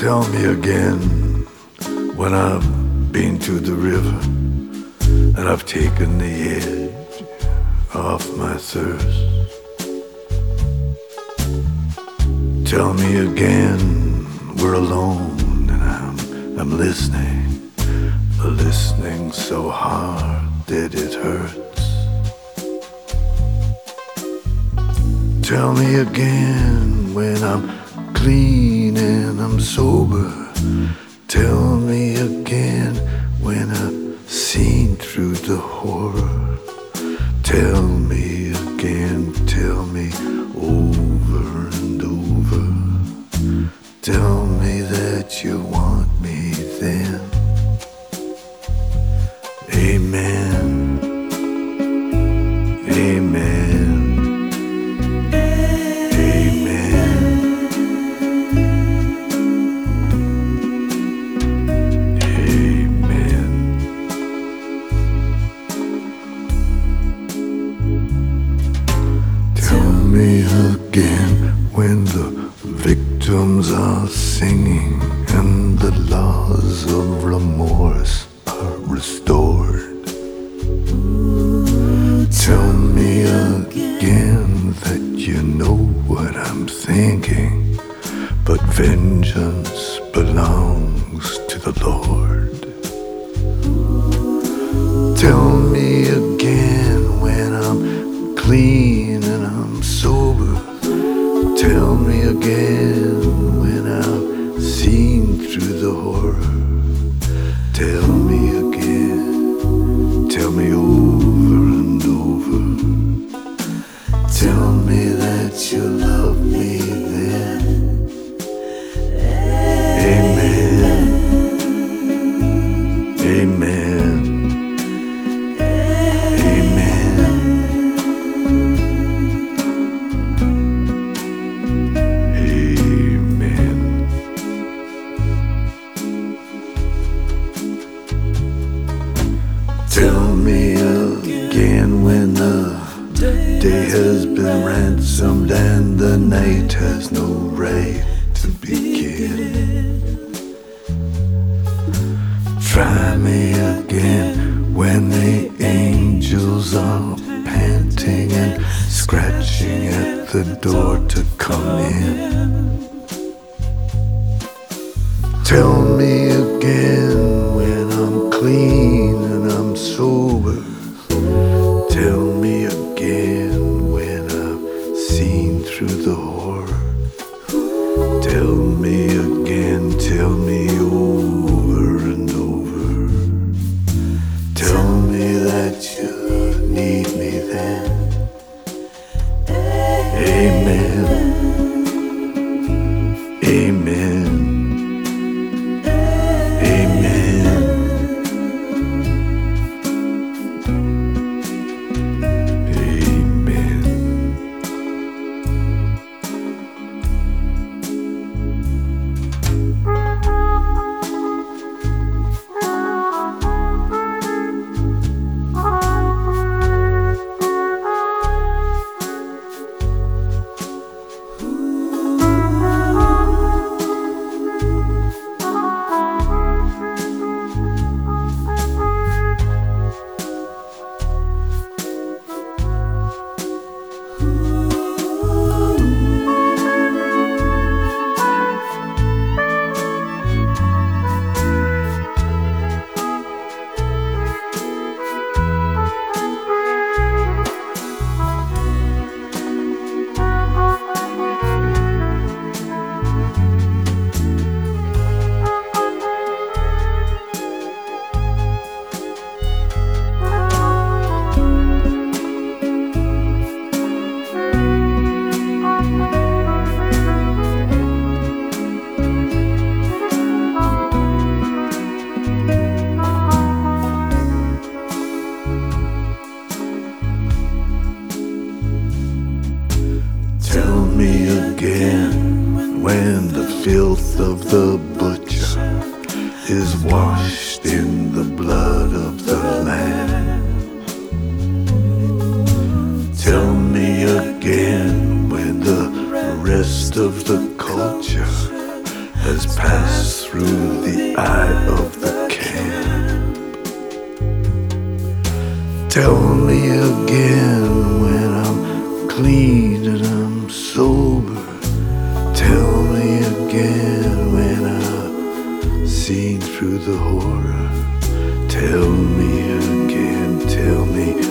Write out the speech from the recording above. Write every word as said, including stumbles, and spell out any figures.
Tell me again when I've been to the river and I've taken the edge off my thirst. Tell me again we're alone and I'm, I'm listening, listening so hard that it hurts. Tell me again when I'm clean and I'm sober. Tell me again when I've seen through the horror. Tell me again, tell me over and over. Tell me that you want me then. Amen. Amen. Again when the victims are singing and the laws of remorse are restored. Tell me again that you know what I'm thinking, but vengeance belongs to the Lord. Tell me again when I'm clean and I'm sober. Tell me again when I've seen through the horror. Tell me again, tell me over and over. Tell me that you love me then. Amen. Amen. Tell me again when the day has been ransomed and the night has no right to begin. Try me again when the angels are panting and scratching at the door to come in. Tell me again when I'm clean and I'm sober. Tell me again when I've seen through the horror. Tell me again, tell me over and over. Tell me that you need me then. Amen. Amen. Again, when the filth of the butcher is washed in the blood of the Lamb. Tell me again when the rest of the culture has passed through the eye of the camp. Tell me again when I'm clean and I'm sober. Tell me again when I've seen through the horror. Tell me again, tell me